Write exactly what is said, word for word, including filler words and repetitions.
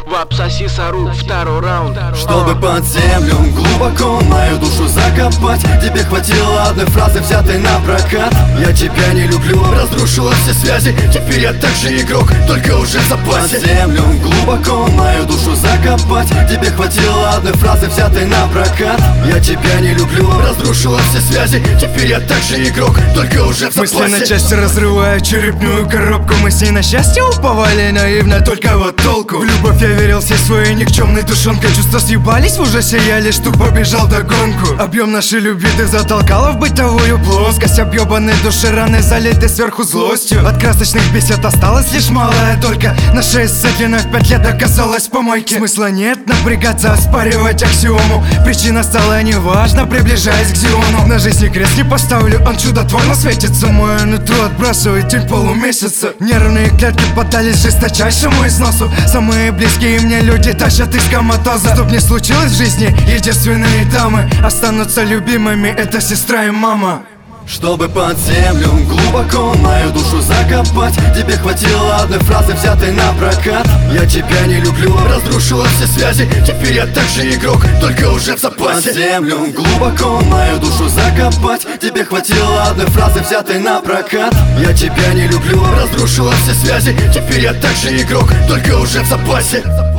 Обсоси сору, второй раунд. Чтобы под землю глубоко мою душу закопать, тебе хватило одной фразы, взятой на прокат. Я тебя не люблю, разрушила все связи, теперь я также игрок, только уже в запасе. Под землю глубоко мою душу закопать, тебе хватило одной фразы, взятой на прокат. Я тебя не люблю, разрушила все связи, теперь я также игрок, только уже в запасе. Мысли на части разрываю черепную коробку. Мы с ней на счастье уповали наивно, только вот толку. В любовь я верил всей своей никчемной душонкой. Чувства съебались в ужасе, я лишь тупо бежал догонку. Объем нашей любви ты затолкала в бытовую плоскость. Объебанной души раны залиты сверху злостью. От красочных бесед осталось лишь малая только. Наша исцеплена в пять лет оказалась в помойке. Смысла нет напрягаться, оспаривать аксиому. Причина стала неважна, приближаясь к Зиону. На жизни крест не поставлю, он чудотворно светится. Мое нутро отбрасывает тень полумесяца. Нервные клетки поддались жесточайшему износу. Самые близкие мне люди тащат из коматоза. Чтоб не случилось в жизни, единственные дамы останутся любимыми, это сестра и мама. Чтобы под землю глубоко мою душу закопать, тебе хватило одной фразы, взятой на прокат. Я тебя не люблю, разрушила все связи, теперь я также игрок, только уже в запасе. Под землю глубоко мою душу закопать, тебе хватило одной фразы, взятой на прокат. Я тебя не люблю, разрушила все связи, теперь я также игрок, только уже в запасе.